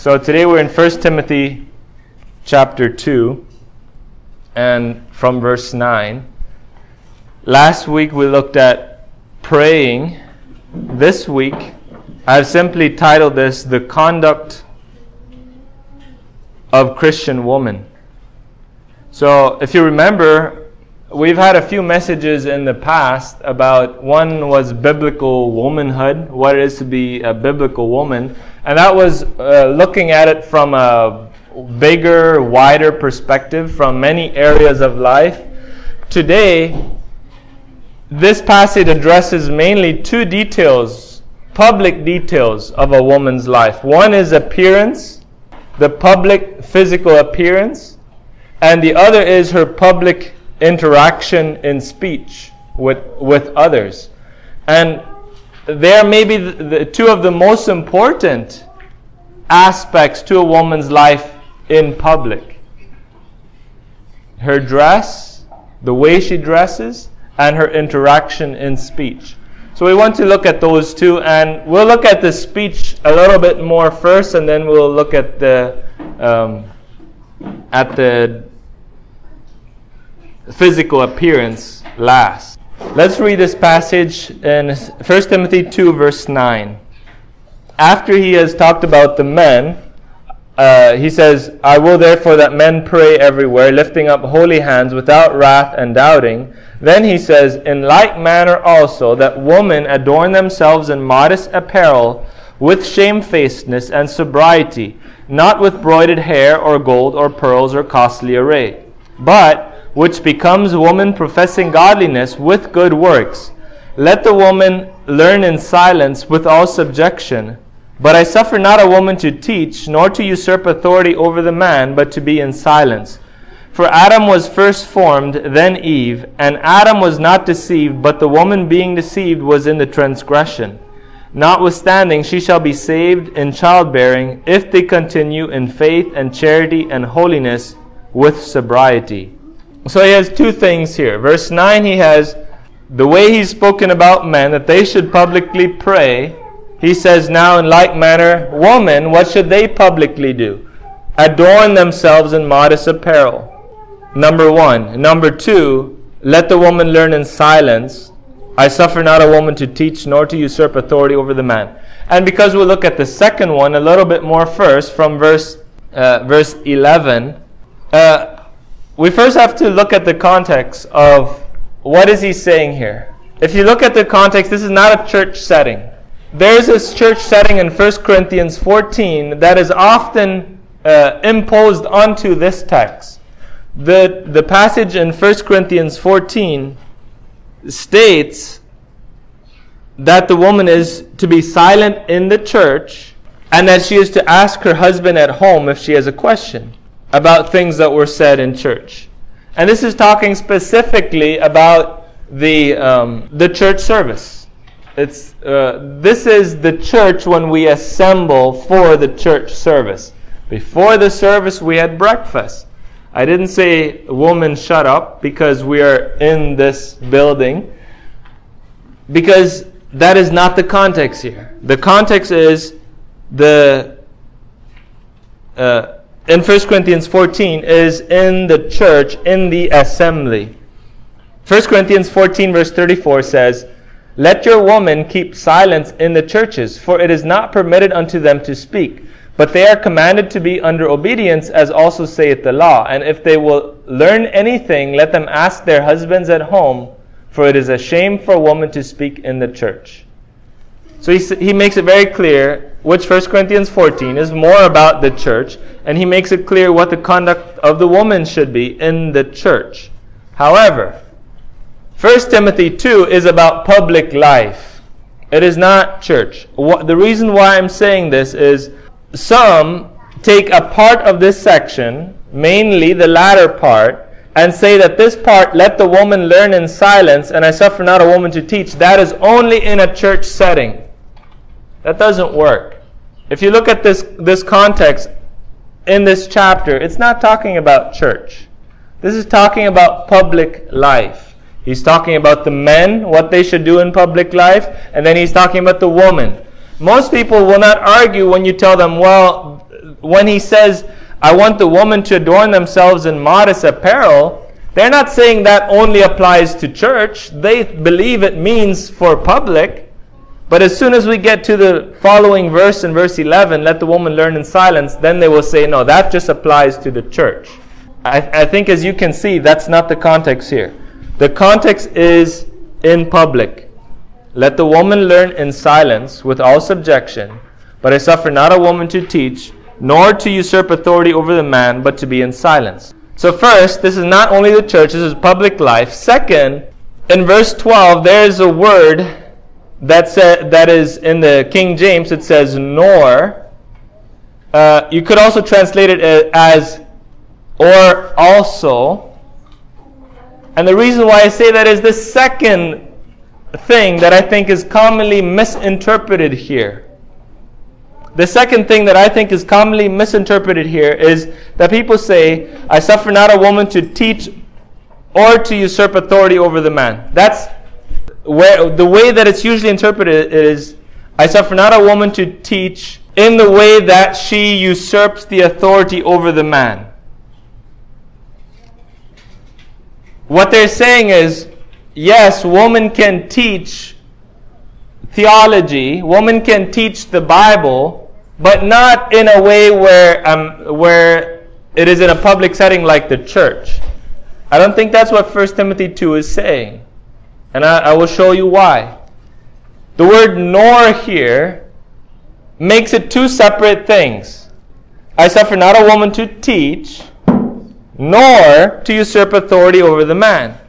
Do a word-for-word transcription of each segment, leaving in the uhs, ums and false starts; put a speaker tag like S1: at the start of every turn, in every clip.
S1: So today we're in First Timothy chapter two and from verse nine. Last week we looked at praying. This week I've simply titled this The Conduct of Christian Woman. So if you remember, we've had a few messages in the past about, one was biblical womanhood, what it is to be a biblical woman. And that was uh, looking at it from a bigger, wider perspective from many areas of life. Today, this passage addresses mainly two details, public details of a woman's life. One is appearance, the public physical appearance, and the other is her public interaction in speech with with others. And they are maybe the, the two of the most important aspects to a woman's life in public. Her dress, the way she dresses, and her interaction in speech. So we want to look at those two, and we'll look at the speech a little bit more first, and then we'll look at the um, at the physical appearance last. Let's read this passage in First Timothy two verse nine. After he has talked about the men, uh, he says, I will therefore that men pray everywhere, lifting up holy hands without wrath and doubting. Then he says, in like manner also that women adorn themselves in modest apparel, with shamefacedness and sobriety, not with broided hair or gold or pearls or costly array, but which becomes woman professing godliness with good works. Let the woman learn in silence with all subjection. But I suffer not a woman to teach, nor to usurp authority over the man, but to be in silence. For Adam was first formed, then Eve, and Adam was not deceived, but the woman being deceived was in the transgression. Notwithstanding, she shall be saved in childbearing, if they continue in faith and charity and holiness with sobriety. So he has two things here. Verse nine, he has the way he's spoken about men, that they should publicly pray. He says now in like manner, women, what should they publicly do? Adorn themselves in modest apparel. Number one. Number two, let the woman learn in silence. I suffer not a woman to teach, nor to usurp authority over the man. And because we'll look at the second one a little bit more first, from verse uh, verse eleven, uh, we first have to look at the context of what is he saying here. If you look at the context, this is not a church setting. There's this church setting in First Corinthians fourteen that is often uh, imposed onto this text. The, the passage in First Corinthians fourteen states that the woman is to be silent in the church and that she is to ask her husband at home if she has a question about things that were said in church. And this is talking specifically about the um, the church service. It's uh, this is the church when we assemble for the church service. Before the service, we had breakfast. I didn't say, woman, shut up, because we are in this building, because that is not the context here. The context is the uh, in First Corinthians fourteen is in the church, in the assembly. First Corinthians fourteen verse thirty-four says, let your women keep silence in the churches, for it is not permitted unto them to speak, but they are commanded to be under obedience, as also saith the law. And if they will learn anything, let them ask their husbands at home, for it is a shame for a woman to speak in the church. So he, he makes it very clear, which First Corinthians fourteen is more about the church, and he makes it clear what the conduct of the woman should be in the church. However, First Timothy two is about public life. It is not church. What, the reason why I'm saying this is some take a part of this section, mainly the latter part, and say that this part, let the woman learn in silence, and I suffer not a woman to teach, that is only in a church setting. That doesn't work. If you look at this, this context in this chapter, it's not talking about church. This is talking about public life. He's talking about the men, what they should do in public life, and then he's talking about the woman. Most people will not argue when you tell them, well, when he says, I want the woman to adorn themselves in modest apparel, they're not saying that only applies to church. They believe it means for public. But as soon as we get to the following verse in verse eleven, let the woman learn in silence, then they will say, no, that just applies to the church. I, I think as you can see, that's not the context here. The context is in public. Let the woman learn in silence with all subjection, but I suffer not a woman to teach, nor to usurp authority over the man, but to be in silence. So first, this is not only the church, this is public life. Second, in verse twelve, there is a word that, sa- that is in the King James, it says nor. Uh, you could also translate it as or also. And the reason why I say that is the second thing that I think is commonly misinterpreted here. The second thing that I think is commonly misinterpreted here is that people say, I suffer not a woman to teach or to usurp authority over the man. That's where the way that it's usually interpreted is, I suffer not a woman to teach in the way that she usurps the authority over the man. What they're saying is, yes, woman can teach theology, woman can teach the Bible, but not in a way where um, where it is in a public setting like the church. I don't think that's what First Timothy two is saying. And I, I will show you why. The word nor here makes it two separate things. I suffer not a woman to teach, nor to usurp authority over the man.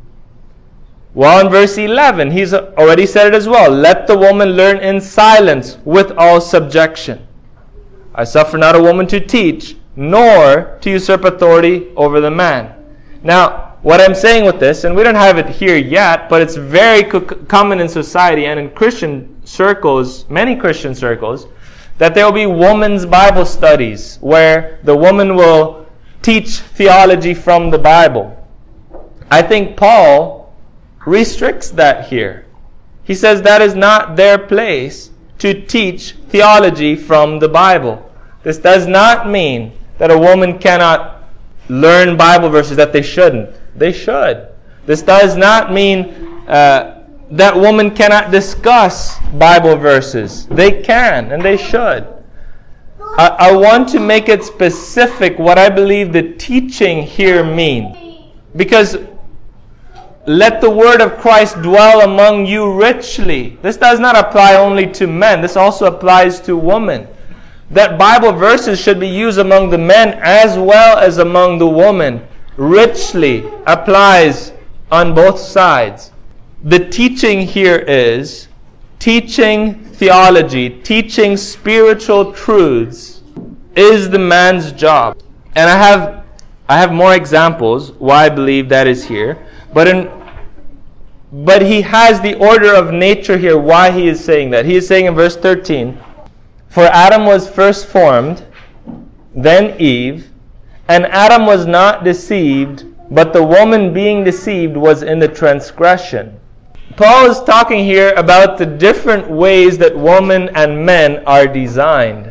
S1: Well, in verse eleven, he's already said it as well. Let the woman learn in silence with all subjection. I suffer not a woman to teach, nor to usurp authority over the man. Now, what I'm saying with this, and we don't have it here yet, but it's very co- common in society and in Christian circles, many Christian circles, that there will be women's Bible studies where the woman will teach theology from the Bible. I think Paul restricts that here. He says that is not their place to teach theology from the Bible. This does not mean that a woman cannot learn Bible verses that they shouldn't. They should. This does not mean uh, that women cannot discuss Bible verses. They can and they should. I, I want to make it specific what I believe the teaching here means. Because let the word of Christ dwell among you richly. This does not apply only to men. This also applies to women. That Bible verses should be used among the men as well as among the women. Richly applies on both sides. The teaching here is teaching theology, teaching spiritual truths is the man's job. And I have I have more examples why I believe that is here. But in But he has the order of nature here, why he is saying that. He is saying in verse thirteen, for Adam was first formed, then Eve, and Adam was not deceived, but the woman being deceived was in the transgression. Paul is talking here about the different ways that women and men are designed.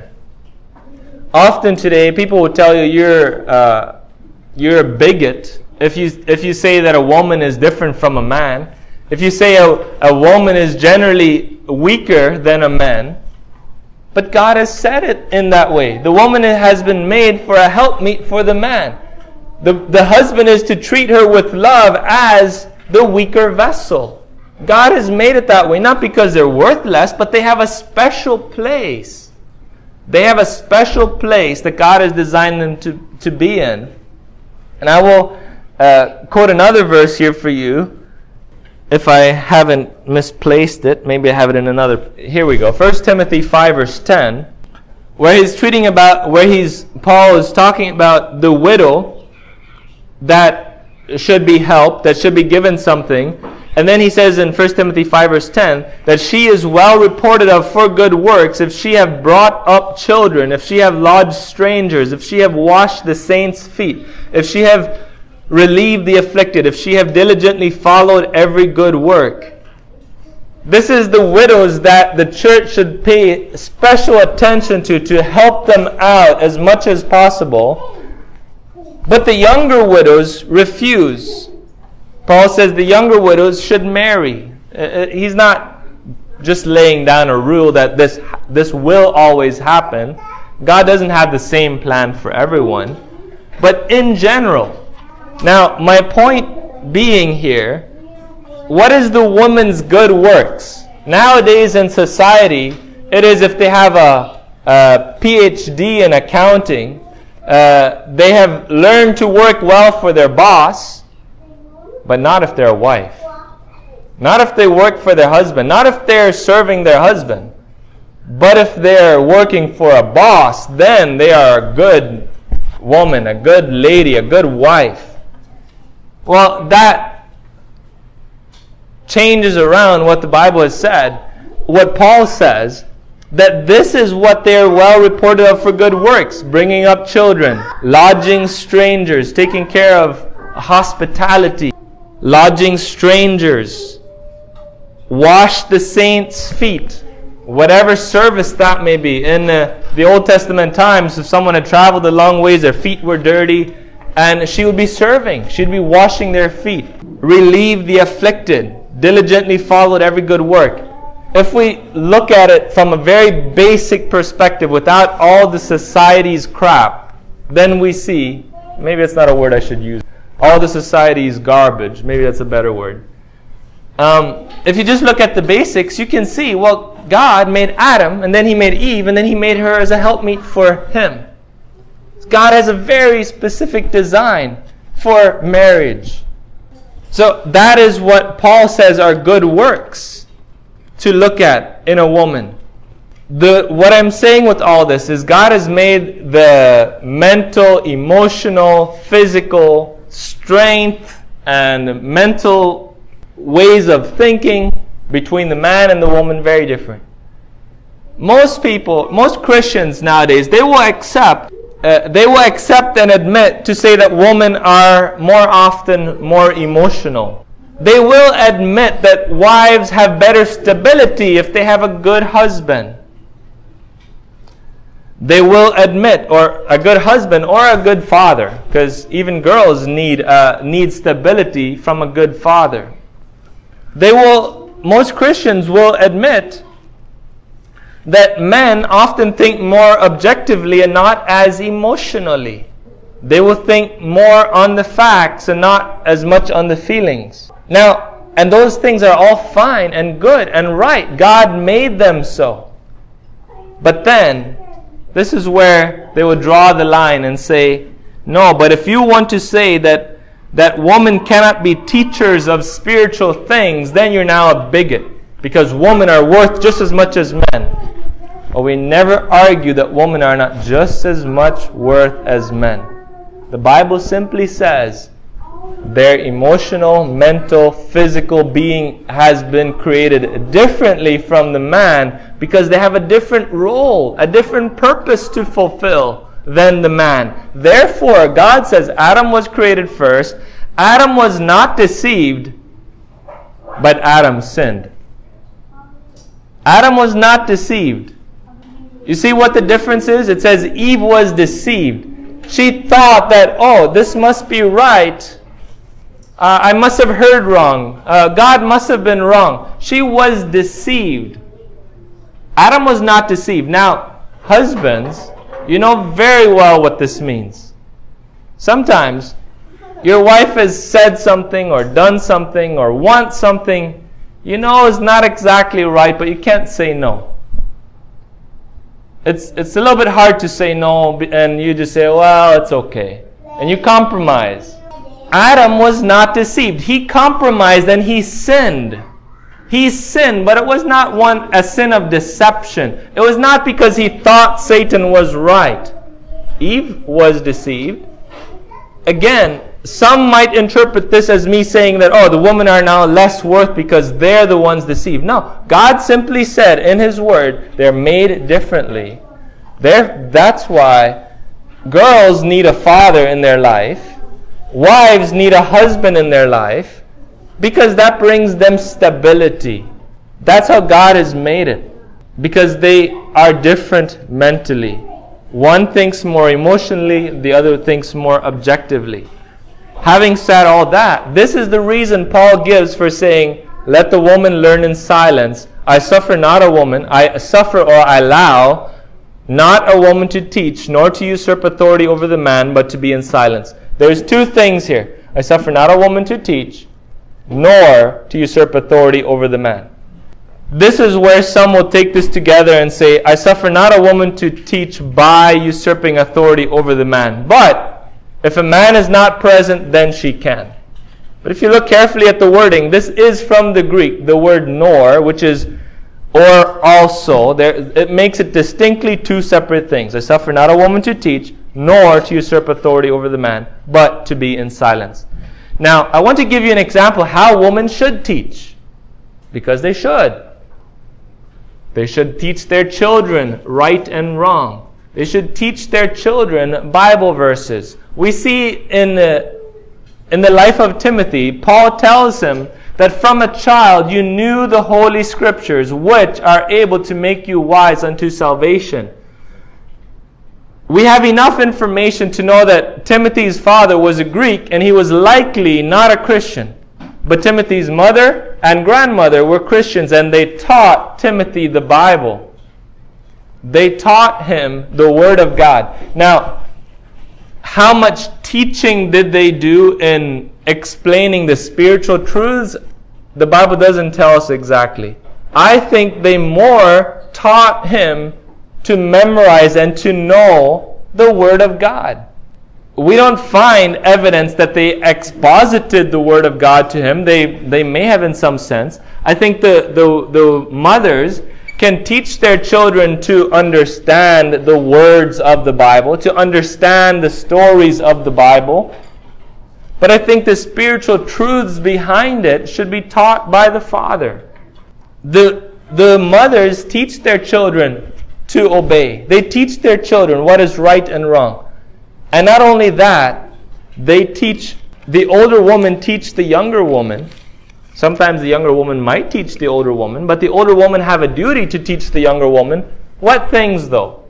S1: Often today, people will tell you you're uh, you're a bigot if you if you say that a woman is different from a man. If you say a, a woman is generally weaker than a man. But God has said it in that way. The woman has been made for a helpmeet for the man. The, the husband is to treat her with love as the weaker vessel. God has made it that way, not because they're worthless, but they have a special place. They have a special place that God has designed them to, to be in. And I will uh, quote another verse here for you. If I haven't misplaced it, maybe I have it in another. Here we go. First Timothy five verse ten, where he's treating about, where he's Paul is talking about the widow that should be helped, that should be given something, and then he says in First Timothy five verse ten that she is well reported of for good works, if she have brought up children, if she have lodged strangers, if she have washed the saints' feet, if she have relieve the afflicted, if she have diligently followed every good work. This is the widows that the church should pay special attention to, to help them out as much as possible. But the younger widows refuse. Paul says the younger widows should marry. He's not just laying down a rule that this, this will always happen. God doesn't have the same plan for everyone. But in general. Now, my point being here, what is the woman's good works? Nowadays in society, it is if they have a, a P H D in accounting, uh, they have learned to work well for their boss, but not if they're a wife. Not if they work for their husband. Not if they're serving their husband. But if they're working for a boss, then they are a good woman, a good lady, a good wife. Well, that changes around what the Bible has said. What Paul says, that this is what they are well reported of for good works: bringing up children, lodging strangers, taking care of hospitality, lodging strangers, wash the saints' feet, whatever service that may be. In uh, the Old Testament times, if someone had traveled a long ways, their feet were dirty, and she would be serving. She'd be washing their feet. Relieve the afflicted, diligently followed every good work. If we look at it from a very basic perspective, without all the society's crap, then we see, maybe it's not a word I should use, all the society's garbage, maybe that's a better word. Um, if you just look at the basics, you can see, well, God made Adam, and then He made Eve, and then He made her as a helpmeet for him. God has a very specific design for marriage. So that is what Paul says are good works to look at in a woman. The, what I'm saying with all this is God has made the mental, emotional, physical strength and mental ways of thinking between the man and the woman very different. Most people, most Christians nowadays, they will accept Uh, they will accept and admit to say that women are more often more emotional. They will admit that wives have better stability if they have a good husband. They will admit, or a good husband or a good father, because even girls need uh, need stability from a good father. They will, most Christians will admit that men often think more objectively and not as emotionally. They will think more on the facts and not as much on the feelings. Now, and those things are all fine and good and right. God made them so. But then, this is where they will draw the line and say, no, but if you want to say that that women cannot be teachers of spiritual things, then you're now a bigot, because women are worth just as much as men. Well, we never argue that women are not just as much worth as men. The Bible simply says their emotional, mental, physical being has been created differently from the man because they have a different role, a different purpose to fulfill than the man. Therefore, God says Adam was created first. Adam was not deceived, but Adam sinned. Adam was not deceived. You see what the difference is? It says Eve was deceived. She thought that, oh, this must be right. Uh, I must have heard wrong. Uh, God must have been wrong. She was deceived. Adam was not deceived. Now, husbands, you know very well what this means. Sometimes, your wife has said something or done something or wants something you know is not exactly right, but you can't say no. It's it's a little bit hard to say no, and you just say, well, it's okay. And you compromise. Adam was not deceived. He compromised and he sinned. He sinned, but it was not one a sin of deception. It was not because he thought Satan was right. Eve was deceived. Again, some might interpret this as me saying that, oh, the women are now less worth because they're the ones deceived. No, God simply said in His Word, they're made differently. They're, that's why girls need a father in their life. Wives need a husband in their life, because that brings them stability. That's how God has made it. Because they are different mentally. One thinks more emotionally, the other thinks more objectively. Having said all that, this is the reason Paul gives for saying, let the woman learn in silence. I suffer not a woman, I suffer or I allow not a woman to teach, nor to usurp authority over the man, but to be in silence. There's two things here. I suffer not a woman to teach, nor to usurp authority over the man. This is where some will take this together and say, I suffer not a woman to teach by usurping authority over the man. But if a man is not present, then she can. But if you look carefully at the wording, this is from the Greek, the word nor, which is or also. There, it makes it distinctly two separate things. I suffer not a woman to teach, nor to usurp authority over the man, but to be in silence. Now, I want to give you an example how women should teach. Because they should. They should teach their children right and wrong. They should teach their children Bible verses. We see in the, in the life of Timothy, Paul tells him that from a child you knew the Holy Scriptures, which are able to make you wise unto salvation. We have enough information to know that Timothy's father was a Greek and he was likely not a Christian. But Timothy's mother and grandmother were Christians, and they taught Timothy the Bible. They taught him the Word of God. Now, how much teaching did they do in explaining the spiritual truths? The Bible doesn't tell us exactly. I think they more taught him to memorize and to know the Word of God. We don't find evidence that they exposited the Word of God to him. They they may have in some sense. I think the, the, the mothers can teach their children to understand the words of the Bible, to understand the stories of the Bible. But I think the spiritual truths behind it should be taught by the father. The, the mothers teach their children to obey. They teach their children what is right and wrong. And not only that, they teach, the older woman teach the younger woman. Sometimes the younger woman might teach the older woman, but the older woman have a duty to teach the younger woman. What things though?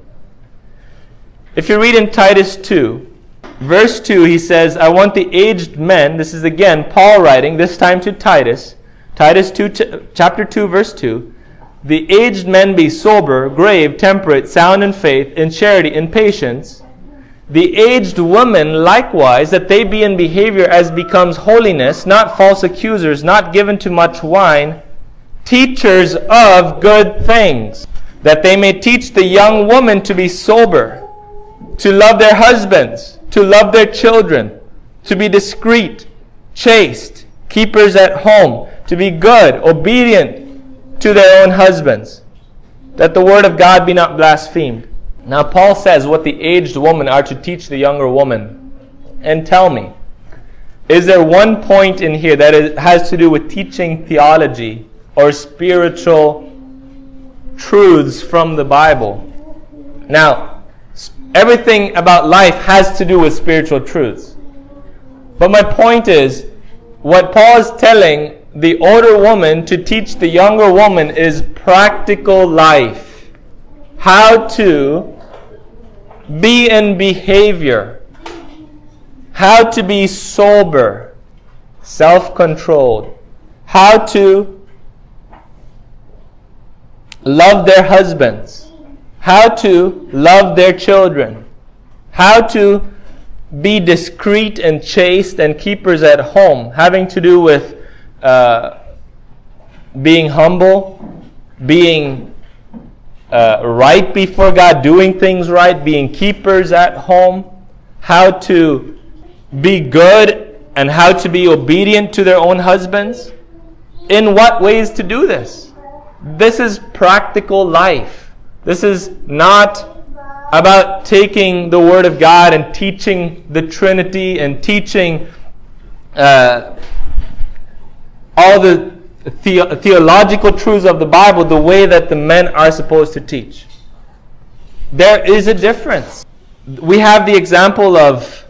S1: If you read in Titus two, verse two, he says, I want the aged men, this is again Paul writing, this time to Titus, Titus two, chapter two, verse two, the aged men be sober, grave, temperate, sound in faith, in charity, in patience. The aged women likewise, that they be in behavior as becomes holiness, not false accusers, not given to much wine, teachers of good things, that they may teach the young women to be sober, to love their husbands, to love their children, to be discreet, chaste, keepers at home, to be good, obedient to their own husbands, that the word of God be not blasphemed. Now Paul says what the aged women are to teach the younger woman. And tell me, is there one point in here that it has to do with teaching theology or spiritual truths from the Bible? Now, everything about life has to do with spiritual truths. But my point is, what Paul is telling the older woman to teach the younger woman is practical life. How to be in behavior. How to be sober, self-controlled. How to love their husbands. How to love their children. How to be discreet and chaste and keepers at home. Having to do with uh, being humble, being Uh, right before God, doing things right, being keepers at home, how to be good and how to be obedient to their own husbands. In what ways to do this? This is practical life. This is not about taking the Word of God and teaching the Trinity and teaching uh, all the The- theological truths of the Bible the way that the men are supposed to teach. There is a difference. We have the example of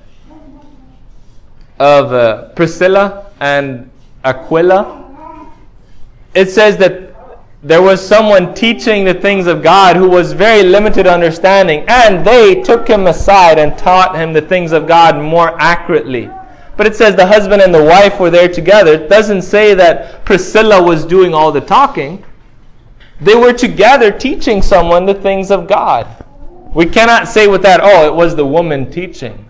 S1: of uh, Priscilla and Aquila. It says that there was someone teaching the things of God who was very limited understanding, and they took him aside and taught him the things of God more accurately. But it says the husband and the wife were there together. It doesn't say that Priscilla was doing all the talking. They were together teaching someone the things of God. We cannot say with that, oh, it was the woman teaching.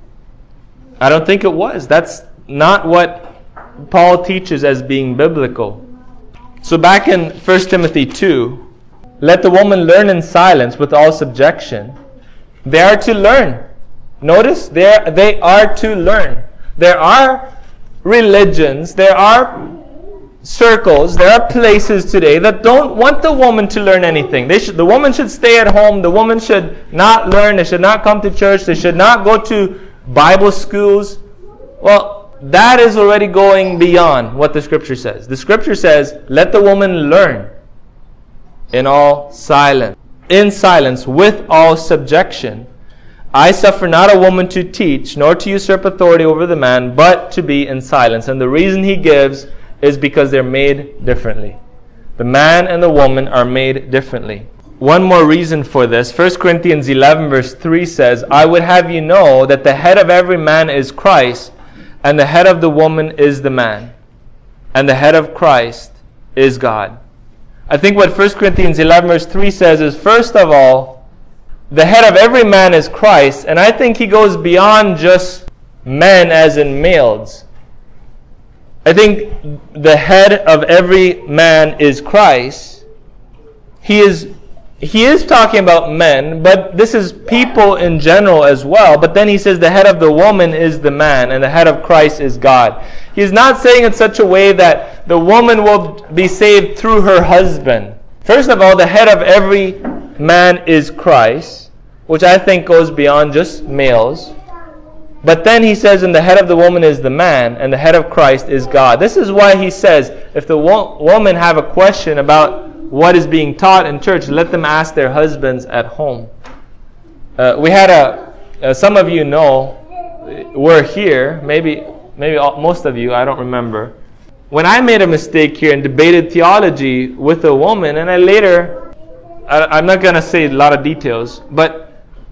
S1: I don't think it was. That's not what Paul teaches as being biblical. So back in First Timothy two, let the woman learn in silence with all subjection. They are to learn. Notice, they are, they are to learn. There are religions, there are circles, there are places today that don't want the woman to learn anything. They should, the woman should stay at home. The woman should not learn. They should not come to church. They should not go to Bible schools. Well, that is already going beyond what the Scripture says. The Scripture says, let the woman learn in all silence, in silence, with all subjection. I suffer not a woman to teach, nor to usurp authority over the man, but to be in silence. And the reason he gives is because they're made differently. The man and the woman are made differently. One more reason for this, First Corinthians eleven verse three says, I would have you know that the head of every man is Christ, and the head of the woman is the man, and the head of Christ is God. I think what First Corinthians eleven verse three says is, first of all, the head of every man is Christ, and I think he goes beyond just men as in males. I think the head of every man is Christ. He is He is talking about men, but this is people in general as well. But then he says the head of the woman is the man, and the head of Christ is God. He's not saying in such a way that the woman will be saved through her husband. First of all, the head of every man is Christ, which I think goes beyond just males. But then he says, and the head of the woman is the man, and the head of Christ is God. This is why he says, if the wo- woman have a question about what is being taught in church, let them ask their husbands at home. Uh, we had a, uh, some of you know, were here, maybe maybe all, most of you, I don't remember. When I made a mistake here and debated theology with a woman, and I later, I, I'm not going to say a lot of details, but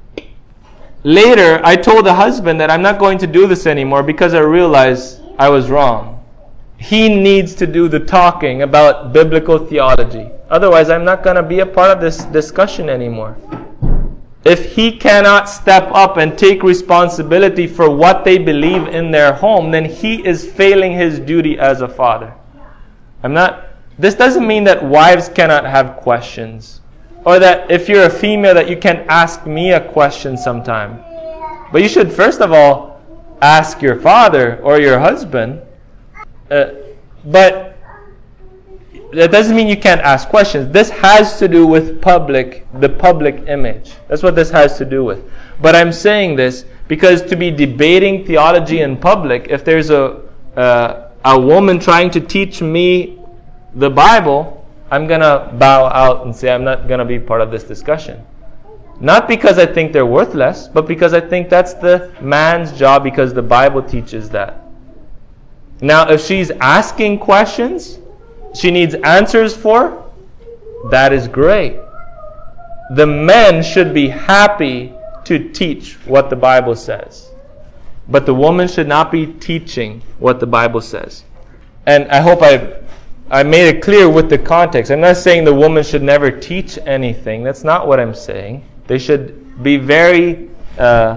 S1: later I told the husband that I'm not going to do this anymore because I realized I was wrong. He needs to do the talking about biblical theology. Otherwise, I'm not going to be a part of this discussion anymore. If he cannot step up and take responsibility for what they believe in their home, then he is failing his duty as a father. I'm not. This doesn't mean that wives cannot have questions, or that if you're a female that you can ask me a question sometime. But you should first of all ask your father or your husband. Uh, but that doesn't mean you can't ask questions. This has to do with public, the public image. That's what this has to do with. But I'm saying this because to be debating theology in public, if there's a uh, a woman trying to teach me the Bible, I'm going to bow out and say I'm not going to be part of this discussion. Not because I think they're worthless, but because I think that's the man's job, because the Bible teaches that. Now, if she's asking questions, she needs answers for, that is great. The men should be happy to teach what the Bible says. But the woman should not be teaching what the Bible says. And I hope I I made it clear with the context. I'm not saying the woman should never teach anything. That's not what I'm saying. They should be very uh,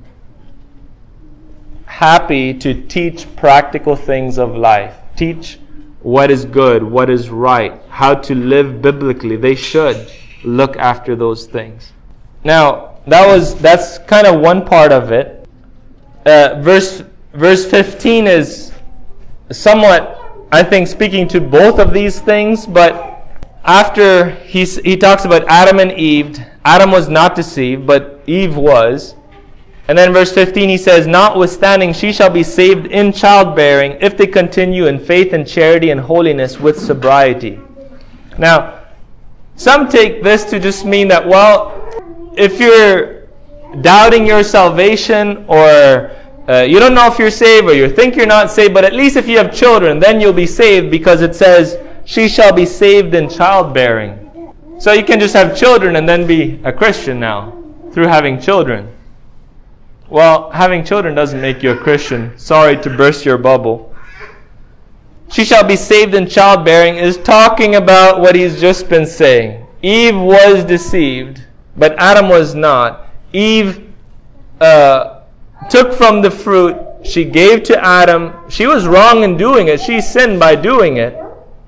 S1: happy to teach practical things of life. Teach what is good, what is right, how to live biblically. They should look after those things. Now, that was that's kind of one part of it. Uh, verse verse fifteen is somewhat, I think, speaking to both of these things, but after he he talks about Adam and Eve, Adam was not deceived, but Eve was. And then verse fifteen, he says, notwithstanding, she shall be saved in childbearing if they continue in faith and charity and holiness with sobriety. Now, some take this to just mean that, well, if you're doubting your salvation, or uh, you don't know if you're saved, or you think you're not saved, but at least if you have children, then you'll be saved, because it says she shall be saved in childbearing. So you can just have children and then be a Christian now through having children. Well, having children doesn't make you a Christian. Sorry to burst your bubble. She shall be saved in childbearing is talking about what he's just been saying. Eve was deceived, but Adam was not. Eve uh, took from the fruit. She gave to Adam. She was wrong in doing it. She sinned by doing it.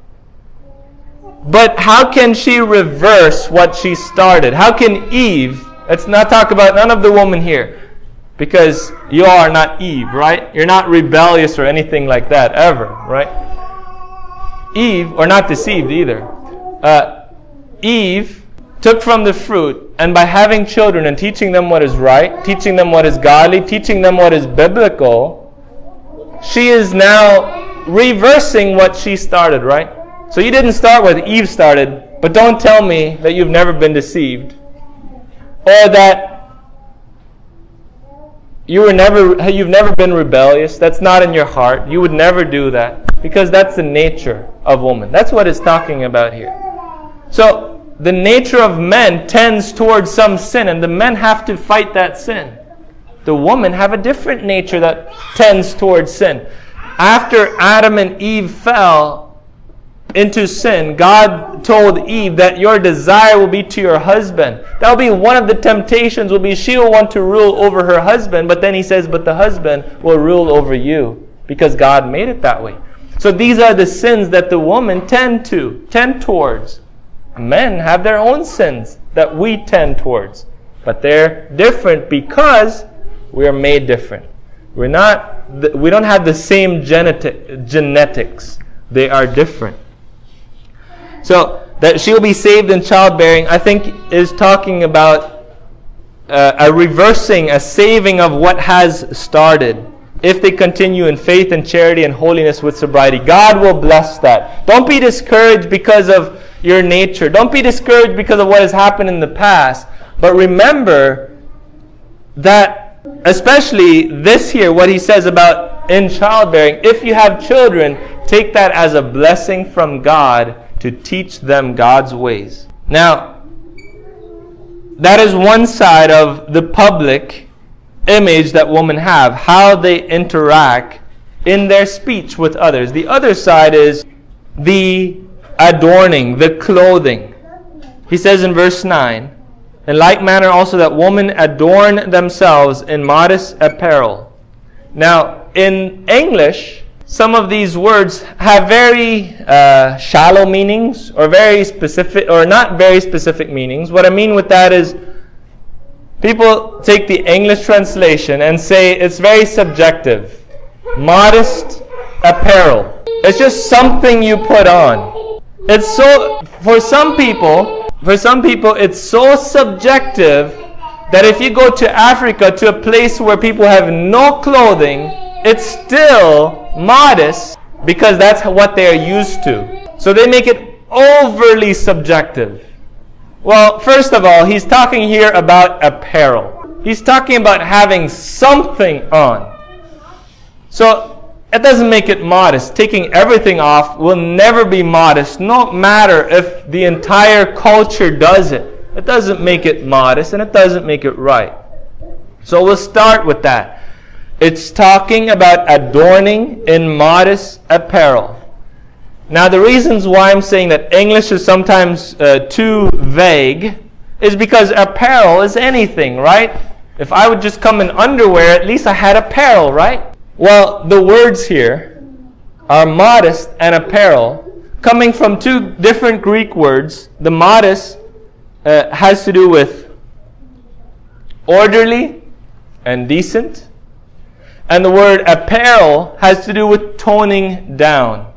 S1: But how can she reverse what she started? How can Eve, let's not talk about none of the woman here, because you are not Eve, right? You're not rebellious or anything like that, ever, right? Eve, or not deceived either. Uh, Eve took from the fruit, and by having children and teaching them what is right, teaching them what is godly, teaching them what is biblical, she is now reversing what she started, right? So you didn't start what Eve started, but don't tell me that you've never been deceived, or that you were never, you've never been rebellious. That's not in your heart. You would never do that, because that's the nature of woman. That's what it's talking about here. So the nature of men tends towards some sin, and the men have to fight that sin. The women have a different nature that tends towards sin. After Adam and Eve fell into sin, God told Eve that your desire will be to your husband. That will be one of the temptations, will be she will want to rule over her husband, but then he says, but the husband will rule over you, because God made it that way. So these are the sins that the woman tend to, tend towards. Men have their own sins that we tend towards, but they're different because we are made different. We're not, we don't have the same genetic, genetics. They are different. So that she will be saved in childbearing, I think, is talking about uh, a reversing, a saving of what has started. If they continue in faith and charity and holiness with sobriety, God will bless that. Don't be discouraged because of your nature. Don't be discouraged because of what has happened in the past. But remember that, especially this here, what he says about in childbearing, if you have children, take that as a blessing from God to teach them God's ways. Now, that is one side of the public image that women have, how they interact in their speech with others. The other side is the adorning, the clothing. He says in verse nine, in like manner also that women adorn themselves in modest apparel. Now, in English, some of these words have very uh, shallow meanings, or very specific, or not very specific meanings. What I mean with that is, people take the English translation and say it's very subjective. Modest apparel. It's just something you put on. It's so, for some people, for some people, it's so subjective that if you go to Africa, to a place where people have no clothing, it's still modest because that's what they are used to. So they make it overly subjective. Well, first of all, he's talking here about apparel. He's talking about having something on. So it doesn't make it modest. Taking everything off will never be modest, no matter if the entire culture does it. It doesn't make it modest, and it doesn't make it right. So we'll start with that. It's talking about adorning in modest apparel. Now, the reasons why I'm saying that English is sometimes uh, too vague is because apparel is anything, right? If I would just come in underwear, at least I had apparel, right? Well, the words here are modest and apparel, coming from two different Greek words. The modest uh, has to do with orderly and decent. And the word apparel has to do with toning down.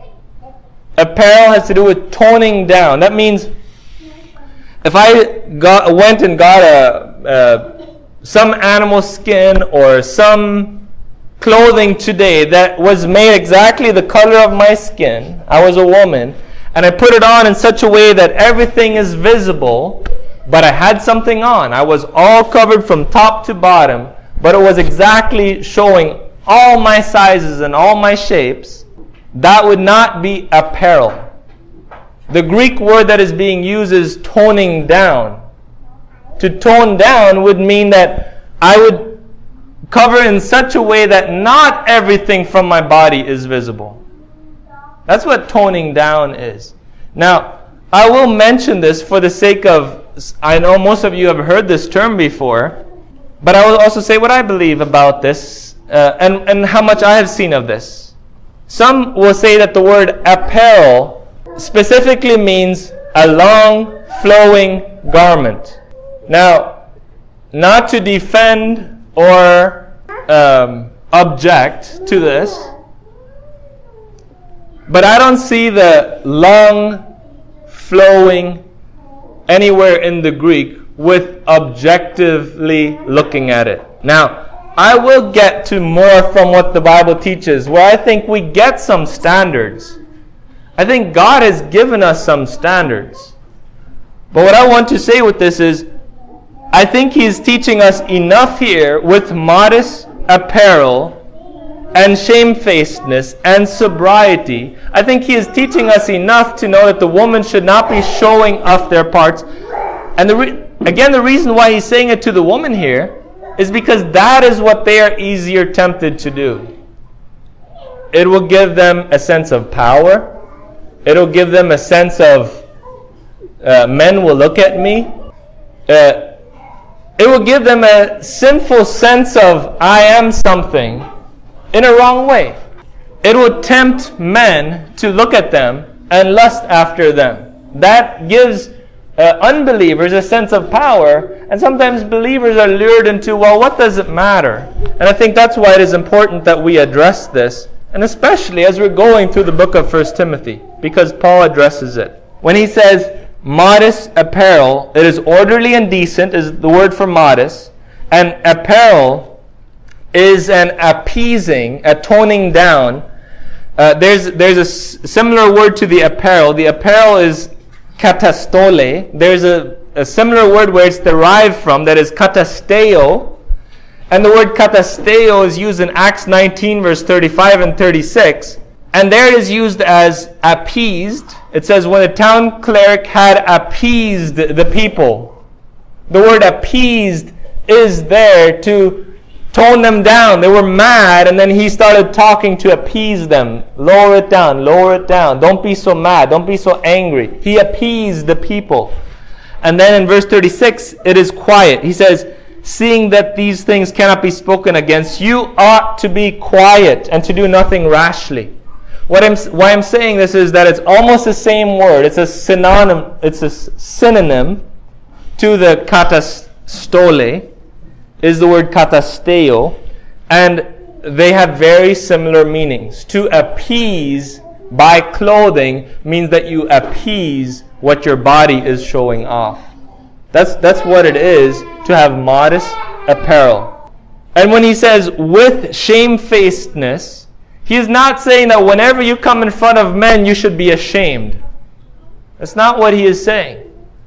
S1: Apparel has to do with toning down. That means if I got, went and got a, a some animal skin or some clothing today that was made exactly the color of my skin, I was a woman, and I put it on in such a way that everything is visible, but I had something on. I was all covered from top to bottom, but it was exactly showing all my sizes and all my shapes. That would not be apparel. The Greek word that is being used is toning down. To tone down would mean that I would cover in such a way that not everything from my body is visible. That's what toning down is. Now, I will mention this for the sake of, I know most of you have heard this term before, but I will also say what I believe about this uh, and, and how much I have seen of this. Some will say that the word apparel specifically means a long, flowing garment. Now, not to defend or um, object to this, but I don't see the long, flowing anywhere in the Greek with objectively looking at it. Now, I will get to more from what the Bible teaches, where I think we get some standards. I think God has given us some standards. But what I want to say with this is, I think He's teaching us enough here with modest apparel and shamefacedness and sobriety. I think He is teaching us enough to know that the woman should not be showing off their parts. And the re- again, the reason why He's saying it to the woman here is because that is what they are easier tempted to do. It will give them a sense of power. It will give them a sense of uh, men will look at me. Uh, it will give them a sinful sense of I am something in a wrong way. It will tempt men to look at them and lust after them. That gives uh, unbelievers a sense of power, and sometimes believers are lured into, well, what does it matter? And I think that's why it is important that we address this, and especially as we're going through the book of First Timothy, because Paul addresses it. When he says modest apparel, it is orderly and decent, is the word for modest, and apparel is an appeasing, a toning down. Uh, there's there's a s- similar word to the apparel. The apparel is katastole. There's a, a similar word where it's derived from, that is katasteo. And the word katasteo is used in Acts nineteen, verse thirty-five and thirty-six. And there it is used as appeased. It says, when the town clerk had appeased the people. The word appeased is there to tone them down. They were mad, and then he started talking to appease them. Lower it down, lower it down. Don't be so mad. Don't be so angry. He appeased the people. And then in verse thirty-six, it is quiet. He says, seeing that these things cannot be spoken against, you ought to be quiet and to do nothing rashly. What I'm, why I'm saying this is that it's almost the same word. It's a synonym. It's a synonym to the katastole. Is the word katasteo, and they have very similar meanings. To appease by clothing means that you appease what your body is showing off. That's that's what it is to have modest apparel. And when he says with shamefacedness, he is not saying that whenever you come in front of men you should be ashamed. That's not what he is saying.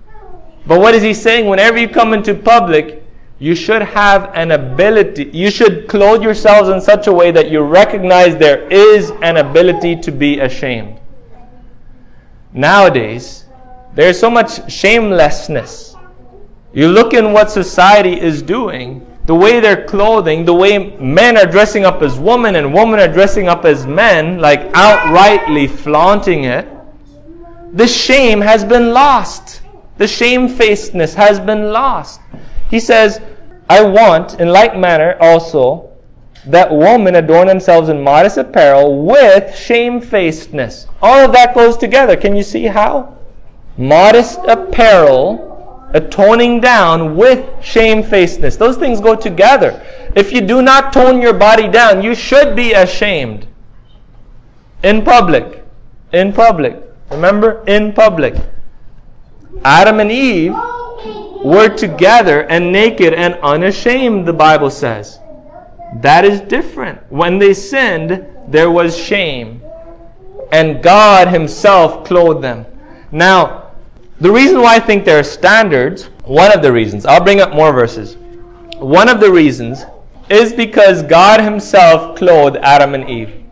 S1: But what is he saying? Whenever you come into public, you should have an ability. You should clothe yourselves in such a way that you recognize there is an ability to be ashamed. Nowadays, there's so much shamelessness. You look in what society is doing, the way they're clothing, the way men are dressing up as women and women are dressing up as men, like outrightly flaunting it. The shame has been lost. The shamefacedness has been lost. He says, I want, in like manner also, that women adorn themselves in modest apparel with shamefacedness. All of that goes together. Can you see how? Modest apparel, a toning down with shamefacedness. Those things go together. If you do not tone your body down, you should be ashamed. In public. In public. Remember? In public. Adam and Eve were together and naked and unashamed, the Bible says. That is different. When they sinned, there was shame. And God Himself clothed them. Now, the reason why I think there are standards, one of the reasons, I'll bring up more verses. One of the reasons is because God Himself clothed Adam and Eve.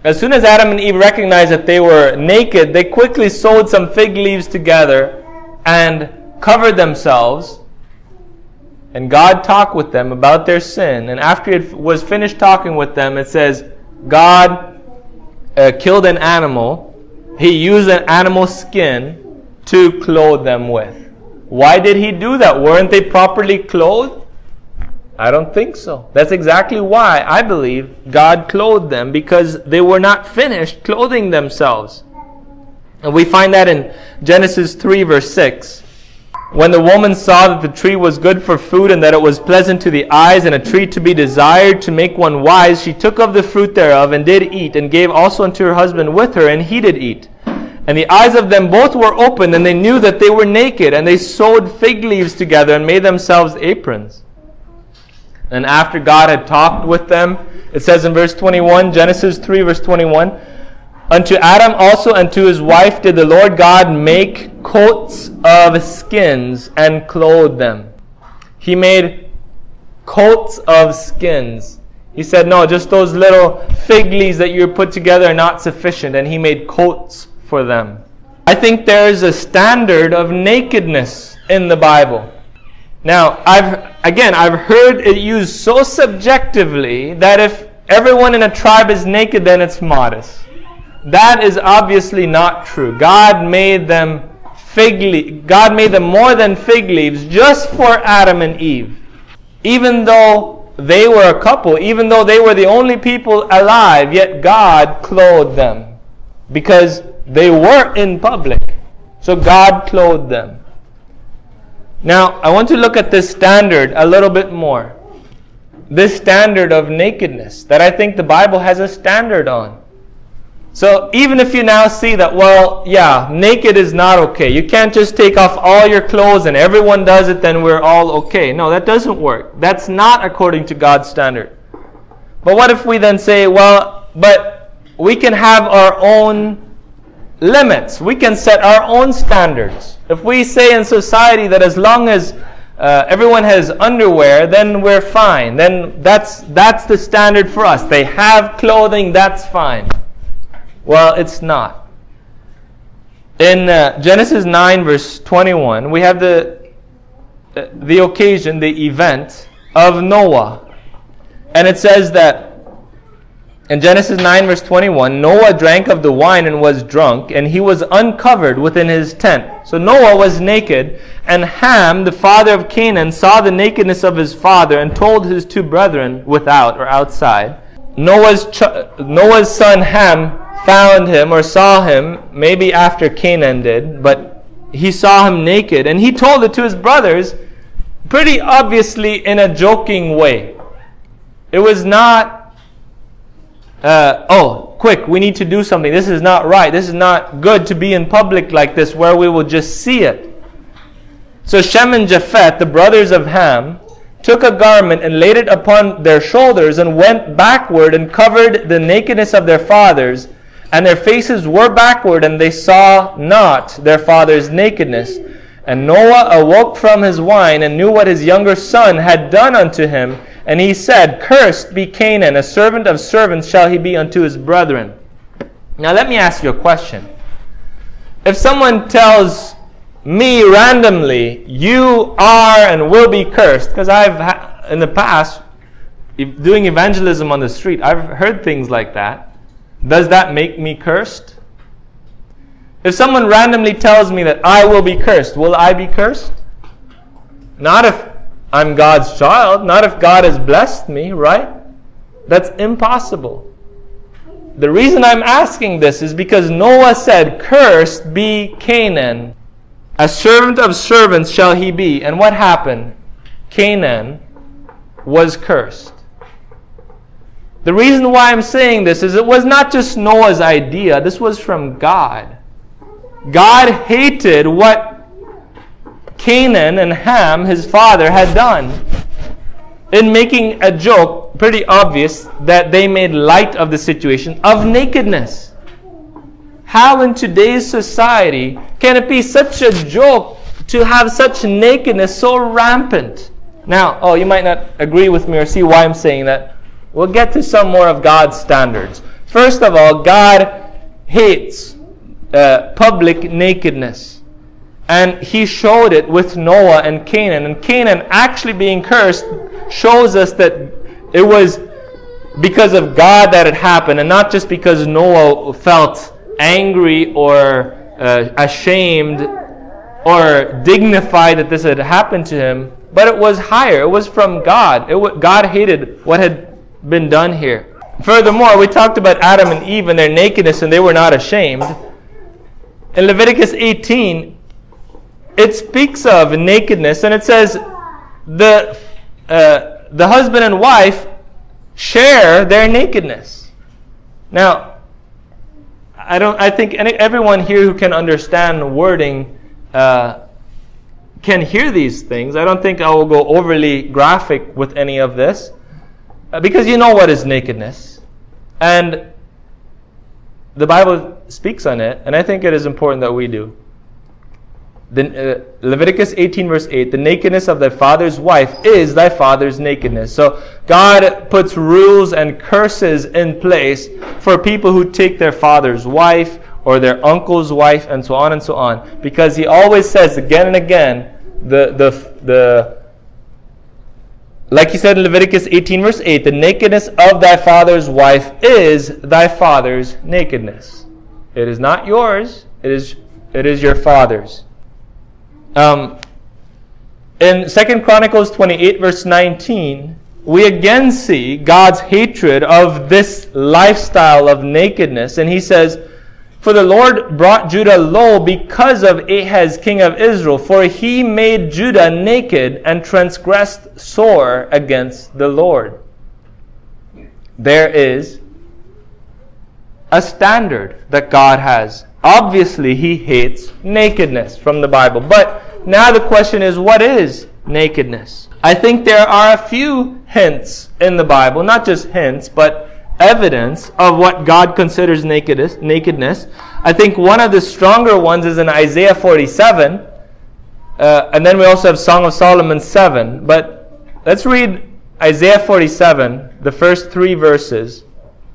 S1: As soon as Adam and Eve recognized that they were naked, they quickly sewed some fig leaves together and covered themselves. And God talked with them about their sin. And after it was finished talking with them, it says, God uh, killed an animal. He used an animal skin to clothe them with. Why did He do that? Weren't they properly clothed? I don't think so. That's exactly why I believe God clothed them, because they were not finished clothing themselves. And we find that in Genesis three verse six. When the woman saw that the tree was good for food, and that it was pleasant to the eyes, and a tree to be desired to make one wise, she took of the fruit thereof, and did eat, and gave also unto her husband with her, and he did eat. And the eyes of them both were opened, and they knew that they were naked, and they sewed fig leaves together, and made themselves aprons. And after God had talked with them, it says in verse twenty-one, Genesis three verse twenty-one, unto Adam also and to his wife did the Lord God make coats of skins and clothe them. He made coats of skins. He said, no, just those little fig leaves that you put together are not sufficient. And He made coats for them. I think there is a standard of nakedness in the Bible. Now, I've again, I've heard it used so subjectively that if everyone in a tribe is naked, then it's modest. That is obviously not true. God made them fig le- God made them more than fig leaves just for Adam and Eve. Even though they were a couple, even though they were the only people alive, yet God clothed them because they were in public. So God clothed them. Now, I want to look at this standard a little bit more. This standard of nakedness that I think the Bible has a standard on. So even if you now see that, well, yeah, naked is not okay. You can't just take off all your clothes and everyone does it, then we're all okay. No, that doesn't work. That's not according to God's standard. But what if we then say, well, but we can have our own limits. We can set our own standards. If we say in society that as long as uh, everyone has underwear, then we're fine. Then that's that's the standard for us. They have clothing, that's fine. Well, it's not. In uh, Genesis nine verse twenty-one, we have the uh, the occasion, the event of Noah. And it says that in Genesis nine verse twenty-one, Noah drank of the wine and was drunk, and he was uncovered within his tent. So Noah was naked, and Ham, the father of Canaan, saw the nakedness of his father and told his two brethren without or outside. Noah's ch- Noah's son Ham found him or saw him, maybe after Canaan did, but he saw him naked, and he told it to his brothers, pretty obviously in a joking way. It was not Uh, oh, quick, we need to do something. This is not right. This is not good to be in public like this where we will just see it. So Shem and Japheth, the brothers of Ham, took a garment and laid it upon their shoulders and went backward and covered the nakedness of their fathers. And their faces were backward, and they saw not their father's nakedness. And Noah awoke from his wine and knew what his younger son had done unto him. And he said, cursed be Canaan, a servant of servants shall he be unto his brethren. Now let me ask you a question. If someone tells me randomly, you are and will be cursed, because I've ha- in the past, doing evangelism on the street, I've heard things like that. Does that make me cursed? If someone randomly tells me that I will be cursed, will I be cursed? Not if I'm God's child, not if God has blessed me, right? That's impossible. The reason I'm asking this is because Noah said, cursed be Canaan. A servant of servants shall he be. And what happened? Canaan was cursed. The reason why I'm saying this is it was not just Noah's idea. This was from God. God hated what Canaan and Ham, his father, had done. In making a joke, pretty obvious, that they made light of the situation of nakedness. How in today's society can it be such a joke to have such nakedness so rampant? Now, oh, you might not agree with me or see why I'm saying that. We'll get to some more of God's standards. First of all, God hates uh, public nakedness. And he showed it with Noah and Canaan. And Canaan actually being cursed shows us that it was because of God that it happened, and not just because Noah felt angry or uh, ashamed or dignified that this had happened to him, but it was higher. It was from God. It w- God hated what had been done here. Furthermore, we talked about Adam and Eve and their nakedness, and they were not ashamed. In Leviticus eighteen, it speaks of nakedness, and it says the uh, the husband and wife share their nakedness. Now, I don't. I think any, everyone here who can understand wording uh, can hear these things. I don't think I will go overly graphic with any of this, uh, because you know what is nakedness, and the Bible speaks on it, and I think it is important that we do. The, uh, Leviticus eighteen verse eight, the nakedness of thy father's wife is thy father's nakedness. So God puts rules and curses in place for people who take their father's wife or their uncle's wife and so on and so on. Because he always says again and again, the the the like he said in Leviticus eighteen verse eight, the nakedness of thy father's wife is thy father's nakedness. It is not yours, it is it is your father's. Um, in Second Chronicles twenty-eight verse nineteen, we again see God's hatred of this lifestyle of nakedness. And he says, for the Lord brought Judah low because of Ahaz king of Israel, for he made Judah naked and transgressed sore against the Lord. There is a standard that God has. Obviously, he hates nakedness from the Bible. But now the question is, what is nakedness? I think there are a few hints in the Bible, not just hints, but evidence of what God considers nakedness. nakedness. I think one of the stronger ones is in Isaiah forty-seven. Uh, and then we also have Song of Solomon seven. But let's read Isaiah forty-seven, the first three verses,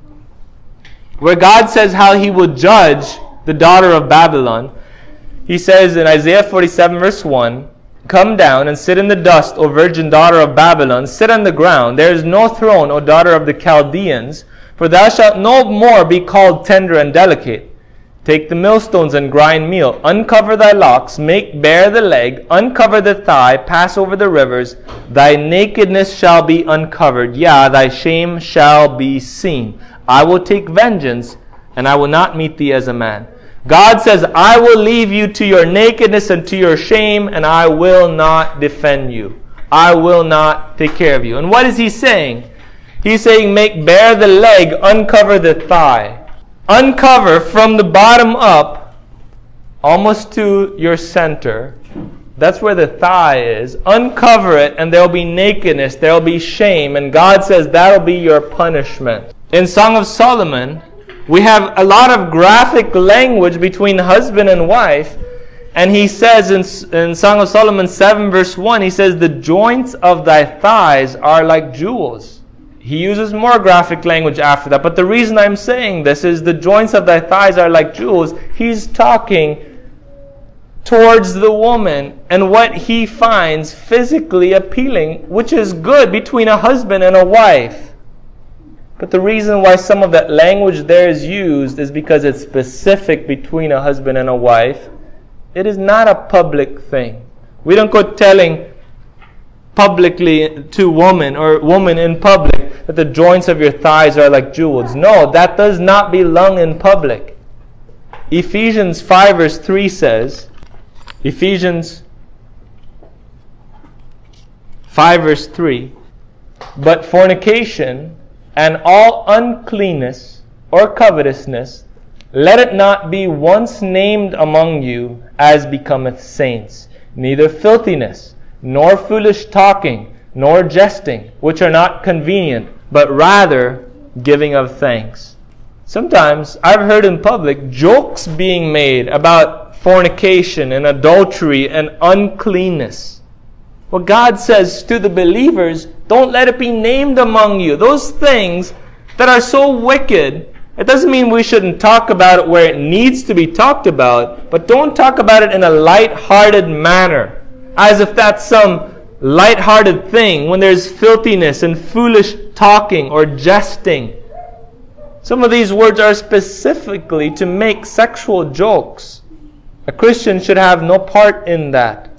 S1: where God says how he will judge the daughter of Babylon. He says in Isaiah forty-seven verse one, come down and sit in the dust, O virgin daughter of Babylon. Sit on the ground. There is no throne, O daughter of the Chaldeans. For thou shalt no more be called tender and delicate. Take the millstones and grind meal. Uncover thy locks. Make bare the leg. Uncover the thigh. Pass over the rivers. Thy nakedness shall be uncovered. Yea, thy shame shall be seen. I will take vengeance, and I will not meet thee as a man. God says, I will leave you to your nakedness and to your shame, and I will not defend you. I will not take care of you. And what is he saying? He's saying, make bare the leg, uncover the thigh. Uncover from the bottom up, almost to your center. That's where the thigh is. Uncover it, and there will be nakedness, there will be shame. And God says, that will be your punishment. In Song of Solomon, we have a lot of graphic language between husband and wife. And he says in, in Song of Solomon seven verse one, he says, the joints of thy thighs are like jewels. He uses more graphic language after that. But the reason I'm saying this is the joints of thy thighs are like jewels. He's talking towards the woman and what he finds physically appealing, which is good between a husband and a wife. But the reason why some of that language there is used is because it's specific between a husband and a wife. It is not a public thing. We don't go telling publicly to woman or woman in public that the joints of your thighs are like jewels. No, that does not belong in public. Ephesians five verse three says, Ephesians five verse three, but fornication and all uncleanness or covetousness, let it not be once named among you as becometh saints, neither filthiness, nor foolish talking, nor jesting, which are not convenient, but rather giving of thanks. Sometimes I've heard in public jokes being made about fornication and adultery and uncleanness. Well, God says to the believers, don't let it be named among you. Those things that are so wicked It doesn't mean we shouldn't talk about it where it needs to be talked about, but don't talk about it in a light-hearted manner, as if that's some light-hearted thing when there's filthiness and foolish talking or jesting. Some of these words are specifically to make sexual jokes. A Christian should have no part in that.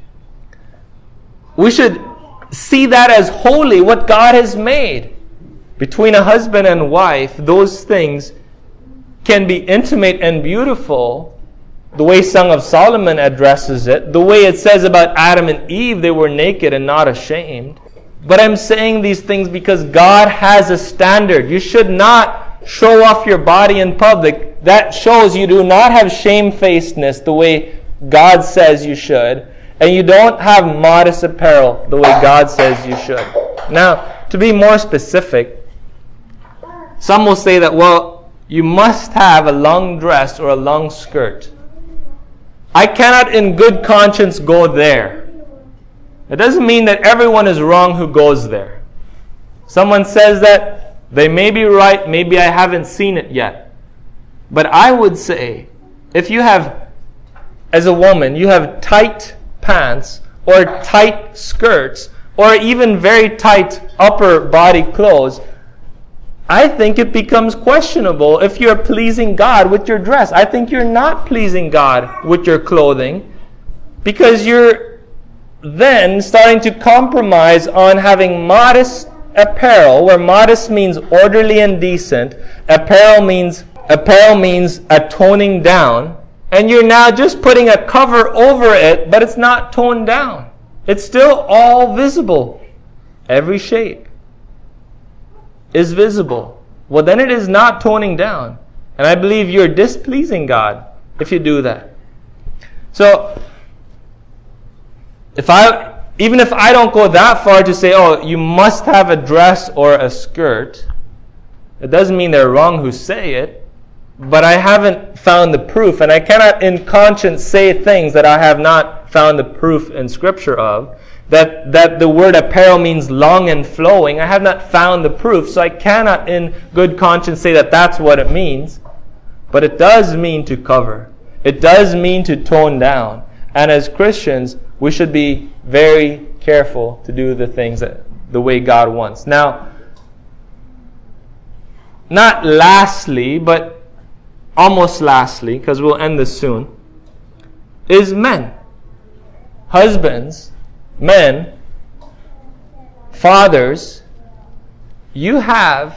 S1: We should see that as holy, what God has made. Between a husband and wife, those things can be intimate and beautiful. The way Song of Solomon addresses it, the way it says about Adam and Eve, they were naked and not ashamed. But I'm saying these things because God has a standard. You should not show off your body in public. That shows you do not have shamefacedness the way God says you should. And you don't have modest apparel the way God says you should. Now, to be more specific, some will say that, well, you must have a long dress or a long skirt. I cannot in good conscience go there. It doesn't mean that everyone is wrong who goes there. Someone says that, they may be right, maybe I haven't seen it yet. But I would say, if you have, as a woman, you have tight pants or tight skirts or even very tight upper body clothes, I think it becomes questionable if you're pleasing God with your dress. I think you're not pleasing God with your clothing, because you're then starting to compromise on having modest apparel, where modest means orderly and decent. Apparel means apparel means a toning down, and you're now just putting a cover over it, but it's not toned down. It's still all visible. Every shape is visible. Well, then it is not toning down. And I believe you're displeasing God if you do that. So, if I, even if I don't go that far to say, oh, you must have a dress or a skirt, it doesn't mean they're wrong who say it, but I haven't found the proof, and I cannot in conscience say things that I have not found the proof in Scripture of. That, that the word apparel means long and flowing. I have not found the proof, so I cannot in good conscience say that that's what it means. But it does mean to cover. It does mean to tone down. And as Christians, we should be very careful to do the things that the way God wants. Now, not lastly, but almost lastly, because we'll end this soon, is men. Husbands, men, fathers, you have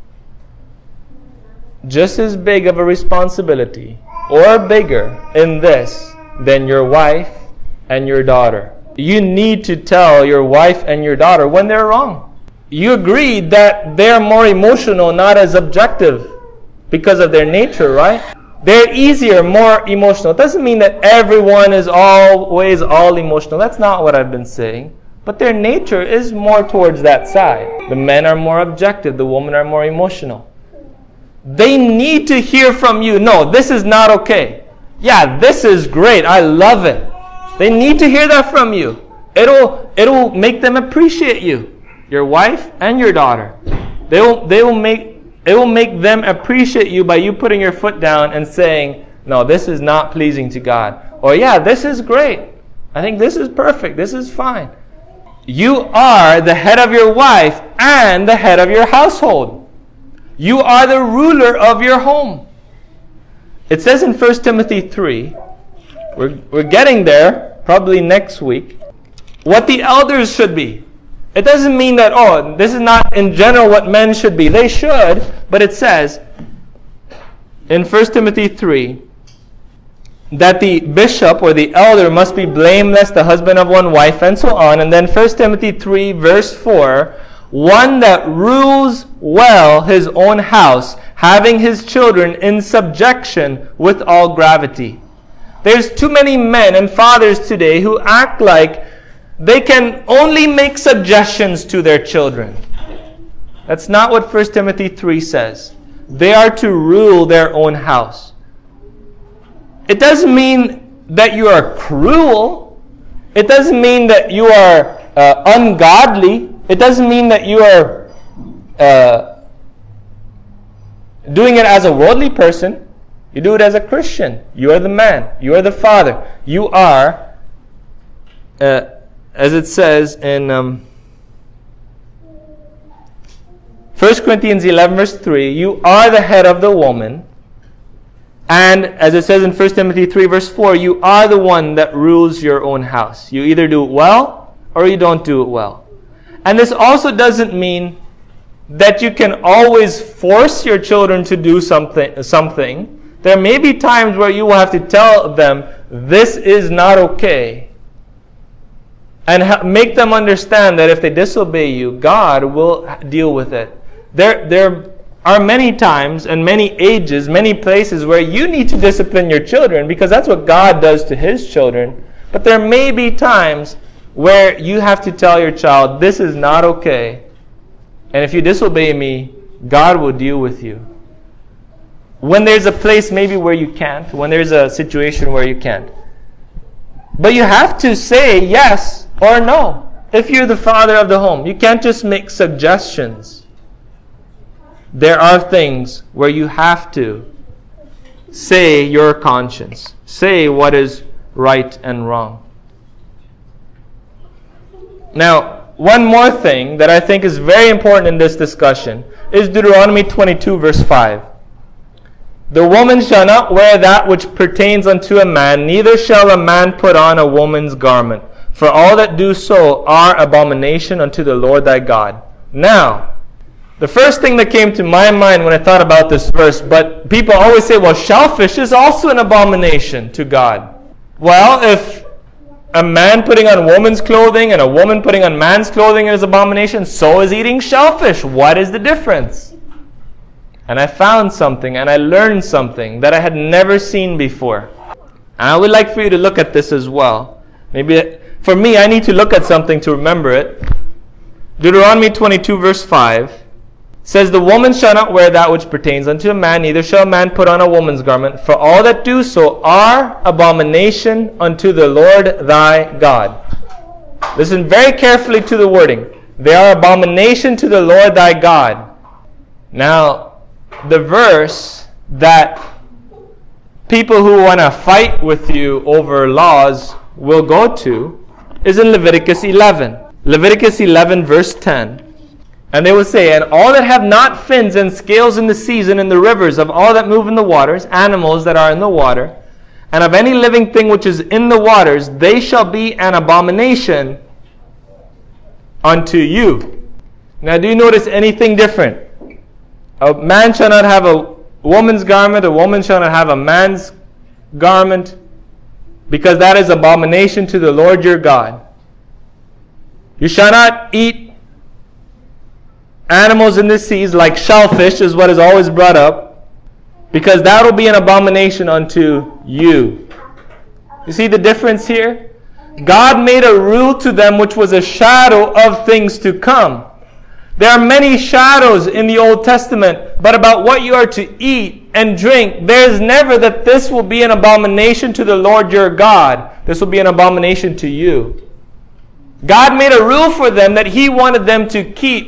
S1: just as big of a responsibility, or bigger, in this than your wife and your daughter. You need to tell your wife and your daughter when they're wrong. You agreed that they're more emotional, not as objective, because of their nature, right? They're easier, more emotional. It doesn't mean that everyone is always all emotional. That's not what I've been saying. But their nature is more towards that side. The men are more objective. The women are more emotional. They need to hear from you. No, this is not okay. Yeah, this is great. I love it. They need to hear that from you. It'll, it'll make them appreciate you. Your wife and your daughter. They will, they will make... It will make them appreciate you by you putting your foot down and saying, no, this is not pleasing to God. Or, yeah, this is great. I think this is perfect. This is fine. You are the head of your wife and the head of your household. You are the ruler of your home. It says in First Timothy three, we're, we're getting there probably next week, what the elders should be. It doesn't mean that, oh, this is not in general what men should be. They should, but it says in First Timothy three that the bishop or the elder must be blameless, the husband of one wife, and so on. And then First Timothy three verse four, one that rules well his own house, having his children in subjection with all gravity. There's too many men and fathers today who act like they can only make suggestions to their children. That's not what First Timothy three says. They are to rule their own house. It doesn't mean that you are cruel. It doesn't mean that you are uh, ungodly. It doesn't mean that you are uh, doing it as a worldly person. You do it as a Christian. You are the man. You are the father. You are, uh, as it says in um, First Corinthians eleven verse three, you are the head of the woman. And as it says in First Timothy three verse four, you are the one that rules your own house. You either do it well or you don't do it well. And this also doesn't mean that you can always force your children to do something. something. There may be times where you will have to tell them, this is not okay. And ha- make them understand that if they disobey you, God will deal with it. There, there are many times and many ages, many places where you need to discipline your children because that's what God does to His children. But there may be times where you have to tell your child, this is not okay. And if you disobey me, God will deal with you. When there's a place maybe where you can't, when there's a situation where you can't. But you have to say yes or no. If you're the father of the home, you can't just make suggestions. There are things where you have to say your conscience. Say what is right and wrong. Now, one more thing that I think is very important in this discussion is Deuteronomy twenty-two verse five. The woman shall not wear that which pertains unto a man, neither shall a man put on a woman's garment. For all that do so are abomination unto the Lord thy God. Now, the first thing that came to my mind when I thought about this verse, but people always say, well, shellfish is also an abomination to God. Well, if a man putting on woman's clothing and a woman putting on man's clothing is abomination, so is eating shellfish. What is the difference? And I found something and I learned something that I had never seen before. And I would like for you to look at this as well. Maybe for me, I need to look at something to remember it. Deuteronomy twenty-two verse five says, the woman shall not wear that which pertains unto a man, neither shall a man put on a woman's garment. For all that do so are abomination unto the Lord thy God. Listen very carefully to the wording. They are abomination to the Lord thy God. Now, the verse that people who want to fight with you over laws will go to is in Leviticus eleven. Leviticus eleven verse ten. And they will say, and all that have not fins and scales in the seas and in the rivers, of all that move in the waters, animals that are in the water, and of any living thing which is in the waters, they shall be an abomination unto you. Now, do you notice anything different? A man shall not have a woman's garment, a woman shall not have a man's garment, because that is abomination to the Lord your God. You shall not eat animals in the seas, like shellfish is what is always brought up, because that will be an abomination unto you. You see the difference here? God made a rule to them which was a shadow of things to come. There are many shadows in the Old Testament, but about what you are to eat and drink, there is never that this will be an abomination to the Lord your God. This will be an abomination to you. God made a rule for them that He wanted them to keep.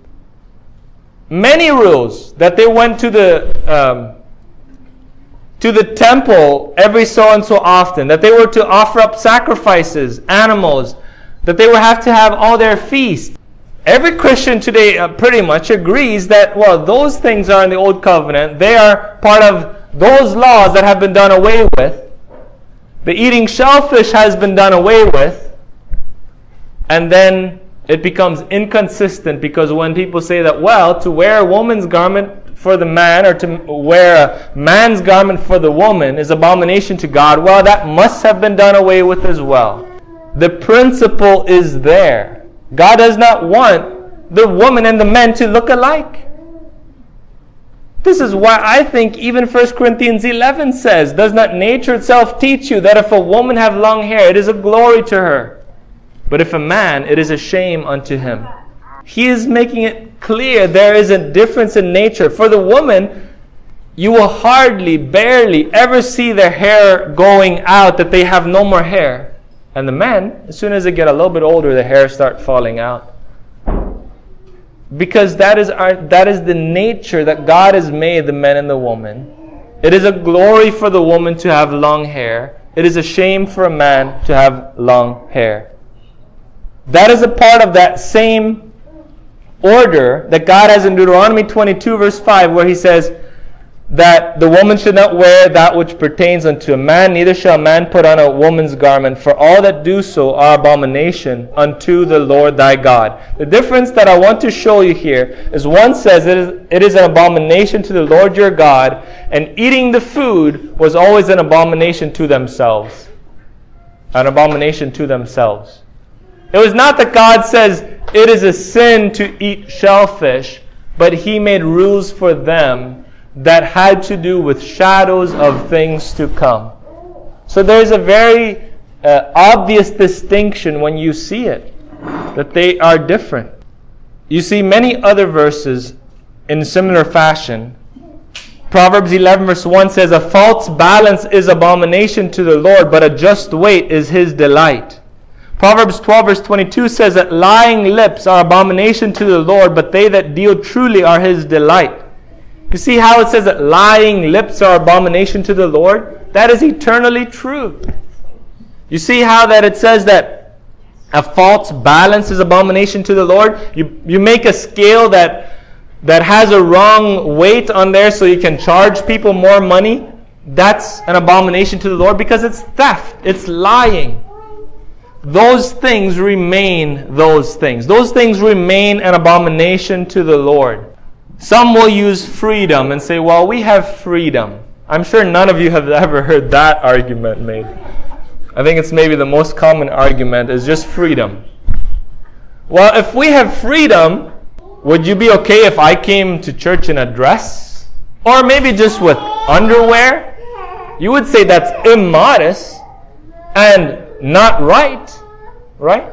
S1: Many rules, that they went to the um, to the temple every so and so often, that they were to offer up sacrifices, animals, that they would have to have all their feasts. Every Christian today uh, pretty much agrees that, well, those things are in the Old Covenant. They are part of those laws that have been done away with. The eating shellfish has been done away with. And then it becomes inconsistent, because when people say that, well, to wear a woman's garment for the man or to wear a man's garment for the woman is abomination to God, well, that must have been done away with as well. The principle is there. God does not want the woman and the men to look alike. This is why I think even First Corinthians eleven says, does not nature itself teach you that if a woman have long hair, it is a glory to her? But if a man, it is a shame unto him. He is making it clear there is a difference in nature. For the woman, you will hardly, barely ever see their hair going out, that they have no more hair. And the men, as soon as they get a little bit older, the hair starts falling out. because that is our that is the nature that God has made the man and the woman. It is a glory for the woman to have long hair. It is a shame for a man to have long hair. That is a part of that same order that God has in Deuteronomy twenty-two verse five, where he says that the woman should not wear that which pertains unto a man, neither shall a man put on a woman's garment, for all that do so are abomination unto the Lord thy God. The difference that I want to show you here is one says it is, it is an abomination to the Lord your God, and eating the food was always an abomination to themselves. An abomination to themselves. It was not that God says it is a sin to eat shellfish, but he made rules for them that had to do with shadows of things to come. So there's a very uh, obvious distinction when you see it, that they are different. You see many other verses in similar fashion. Proverbs eleven verse one says, a false balance is abomination to the Lord, but a just weight is his delight. Proverbs twelve verse twenty-two says that lying lips are abomination to the Lord, but they that deal truly are his delight. You see how it says that lying lips are abomination to the Lord? That is eternally true. You see how that it says that a false balance is abomination to the Lord? You, you make a scale that, that has a wrong weight on there so you can charge people more money. That's an abomination to the Lord because it's theft. It's lying. Those things remain those things. Those things remain an abomination to the Lord. Some will use freedom and say, well, we have freedom. I'm sure none of you have ever heard that argument made. I think it's maybe the most common argument is just freedom. Well, if we have freedom, would you be okay if I came to church in a dress? Or maybe just with underwear? You would say that's immodest and not right, right?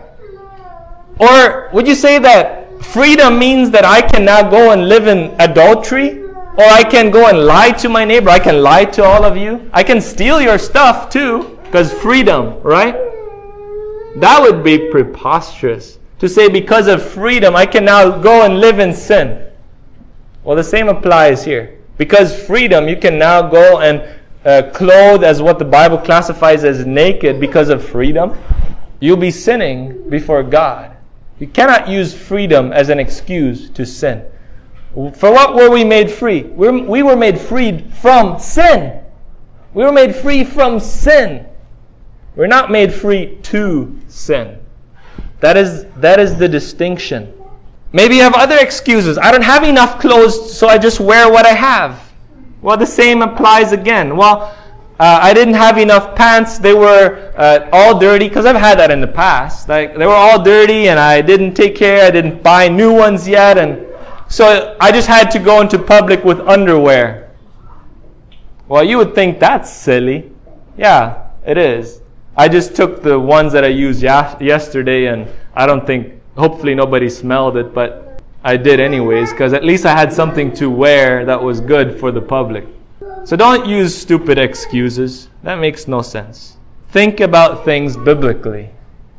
S1: Or would you say that freedom means that I can now go and live in adultery? Or I can go and lie to my neighbor? I can lie to all of you? I can steal your stuff too, because freedom, right? That would be preposterous. To say because of freedom, I can now go and live in sin. Well, the same applies here. Because freedom, you can now go and uh, clothe as what the Bible classifies as naked because of freedom. You'll be sinning before God. You cannot use freedom as an excuse to sin. For what were we made free? We're, we were made free from sin. We were made free from sin. We're not made free to sin. That is, that is the distinction. Maybe you have other excuses. I don't have enough clothes, so I just wear what I have. Well, the same applies again. Well, Uh, I didn't have enough pants. They were uh, all dirty, because I've had that in the past. Like they were all dirty and I didn't take care. I didn't buy new ones yet. And so I just had to go into public with underwear. Well, you would think that's silly. Yeah, it is. I just took the ones that I used ya- yesterday and I don't think, hopefully nobody smelled it, but I did anyways, because at least I had something to wear that was good for the public. So don't use stupid excuses. That makes no sense. Think about things biblically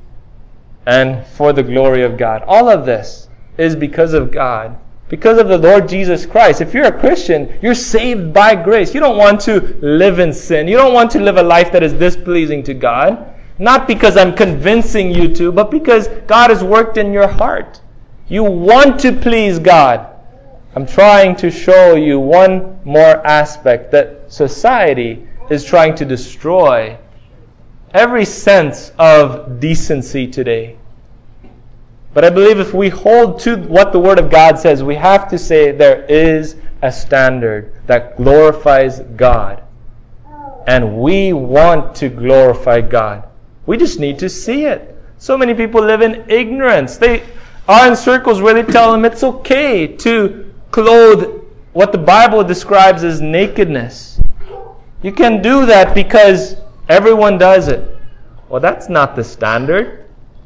S1: and for the glory of God. All of this is because of God, because of the Lord Jesus Christ. If you're a Christian, you're saved by grace. You don't want to live in sin. You don't want to live a life that is displeasing to God. Not because I'm convincing you to, but because God has worked in your heart. You want to please God. I'm trying to show you one more aspect that society is trying to destroy. Every sense of decency today. But I believe if we hold to what the Word of God says, we have to say there is a standard that glorifies God. And we want to glorify God. We just need to see it. So many people live in ignorance. They are in circles where they tell them it's okay to clothe what the Bible describes as nakedness. You can do that because everyone does it. Well, that's not the standard.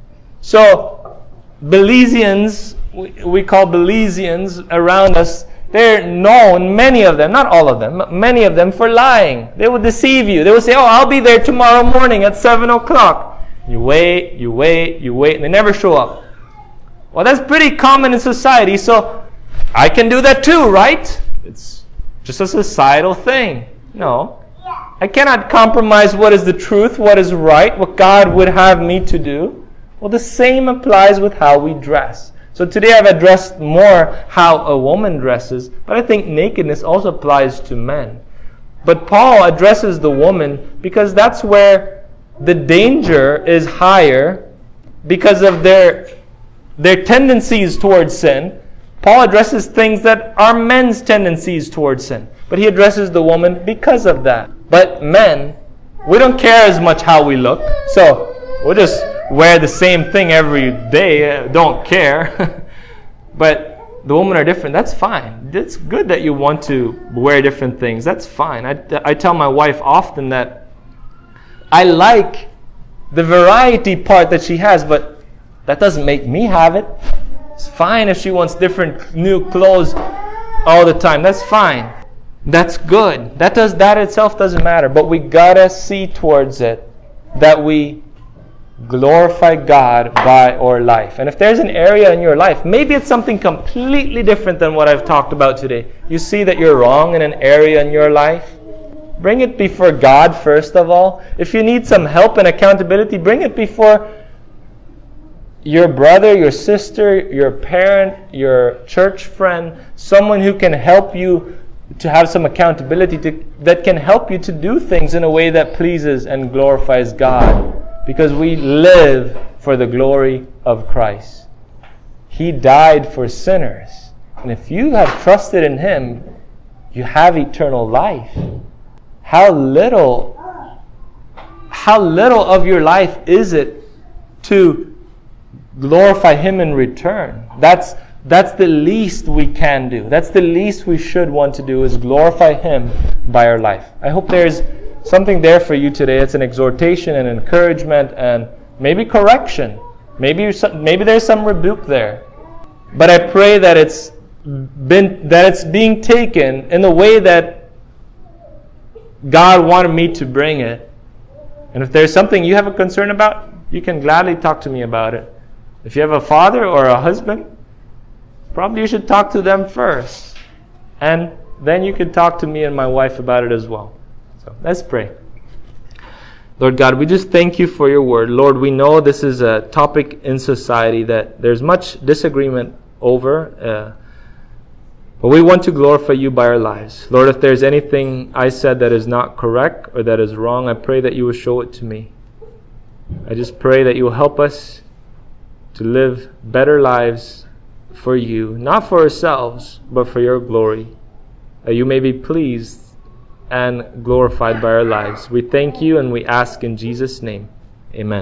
S1: So, Belizeans, we, we call Belizeans around us, they're known, many of them, not all of them, many of them for lying. They will deceive you. They will say, oh, I'll be there tomorrow morning at seven o'clock. You wait, you wait, you wait, and they never show up. Well, that's pretty common in society, so I can do that too, right? It's just a societal thing. No. I cannot compromise what is the truth, what is right, what God would have me to do. Well, the same applies with how we dress. So today I've addressed more how a woman dresses, but I think nakedness also applies to men. But Paul addresses the woman because that's where the danger is higher because of their, their tendencies towards sin. Paul addresses things that are men's tendencies towards sin. But he addresses the woman because of that. But men, we don't care as much how we look. So we'll just wear the same thing every day. Don't care. But the women are different. That's fine. It's good that you want to wear different things. That's fine. I, I tell my wife often that I like the variety part that she has, but that doesn't make me have it. It's fine if she wants different new clothes all the time. That's fine. That's good. That does that itself doesn't matter. But we gotta see towards it that we glorify God by our life. And if there's an area in your life, maybe it's something completely different than what I've talked about today. You see that you're wrong in an area in your life, bring it before God first of all. If you need some help and accountability, bring it before your brother, your sister, your parent, your church friend, someone who can help you to have some accountability, to, that can help you to do things in a way that pleases and glorifies God. Because we live for the glory of Christ. He died for sinners. And if you have trusted in Him, you have eternal life. How little, how little of your life is it to glorify Him in return? That's That's the least we can do. That's the least we should want to do, is glorify Him by our life. I hope there's something there for you today. It's an exhortation and encouragement and maybe correction. Maybe maybe there's some rebuke there. But I pray that it's been that it's being taken in the way that God wanted me to bring it. And if there's something you have a concern about, you can gladly talk to me about it. If you have a father or a husband, probably you should talk to them first. And then you can talk to me and my wife about it as well. So let's pray. Lord God, we just thank you for your word. Lord, we know this is a topic in society that there's much disagreement over. Uh, but we want to glorify you by our lives. Lord, if there's anything I said that is not correct or that is wrong, I pray that you will show it to me. I just pray that you will help us to live better lives for you, not for ourselves, but for your glory, that you may be pleased and glorified by our lives. We thank you and we ask in Jesus' name. Amen.